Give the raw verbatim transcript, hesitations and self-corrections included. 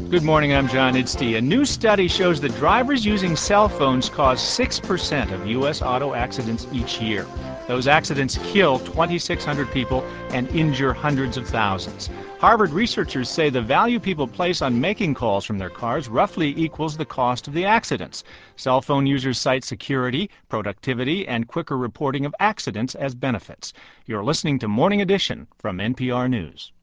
Good morning, I'm John Idstey. A new study shows that drivers using cell phones cause six percent of U S auto accidents each year. Those accidents kill twenty-six hundred people and injure hundreds of thousands. Harvard researchers say the value people place on making calls from their cars roughly equals the cost of the accidents. Cell phone users cite security, productivity, and quicker reporting of accidents as benefits. You're listening to Morning Edition from N P R News.